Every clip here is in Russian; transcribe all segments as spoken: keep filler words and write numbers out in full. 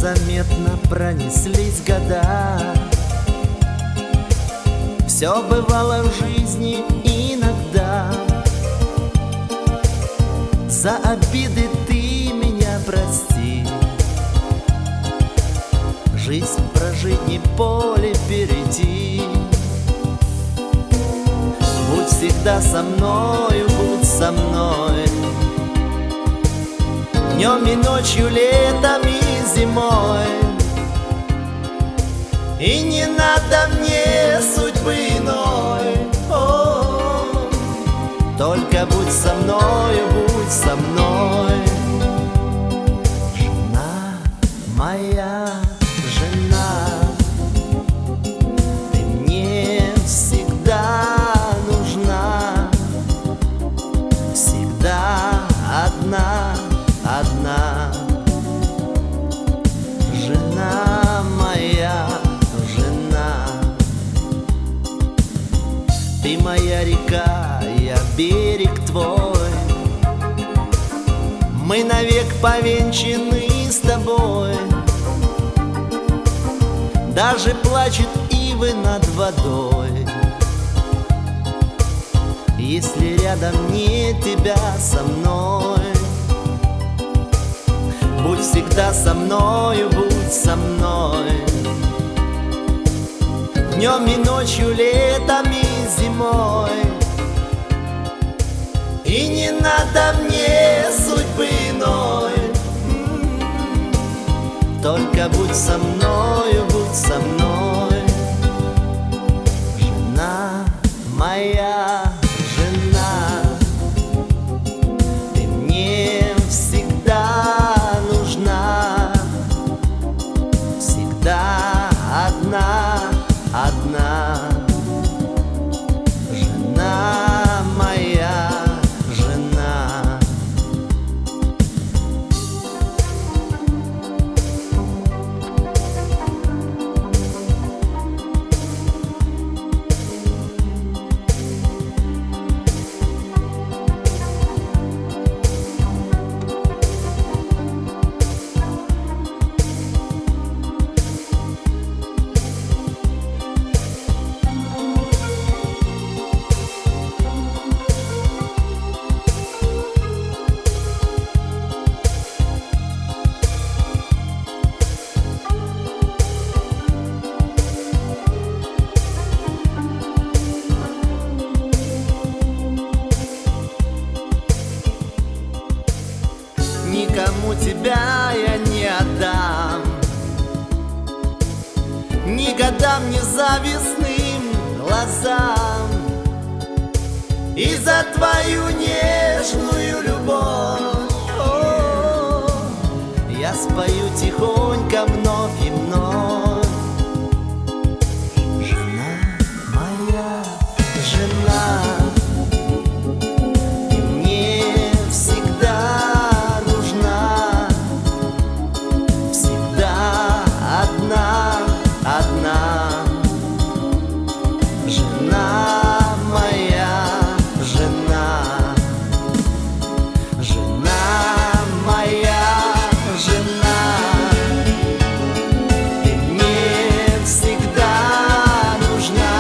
незаметно пронеслись года. Все бывало в жизни иногда. За обиды ты меня прости. Жизнь прожить не поле перейти. Будь всегда со мною, будь со мной, днем и ночью, летом и зимой. И не надо мне судьбы иной. О, только будь со мною, будь со мной. Жена моя, жена, ты мне всегда нужна. Всегда одна, одна. Жена моя, жена, ты моя река, я берег твой. Мы навек повенчаны с тобой. Даже плачут ивы над водой, если рядом нет тебя со мной. Будь всегда со мною, будь со мной, днем и ночью, летом и зимой. И не надо мне судьбы иной. Только будь со мною, будь со мной. Жена моя, жена, ты мне всегда нужна. Всегда одна, одна. Жена моя, жена. Никому тебя я не отдам, ни годам, ни завистным глазам. И за твою нежную любовь о, я спою тихонько вновь и вновь. Жена моя, жена, ты мне всегда нужна. Всегда одна, одна. Жена моя, жена, жена моя, жена, ты мне всегда нужна.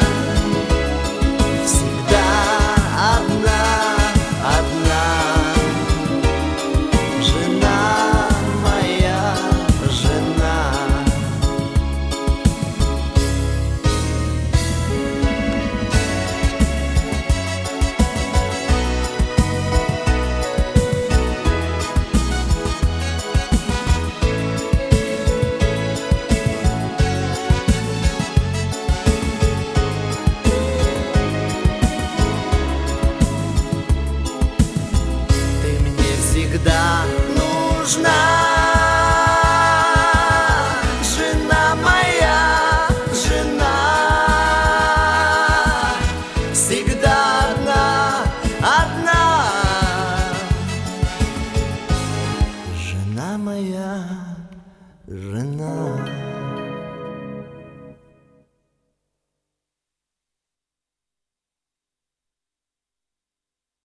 Всегда одна, одна. Жена моя, жена. Ты мне всегда нужна. Жена моя, жена, всегда одна, одна. Жена моя, жена.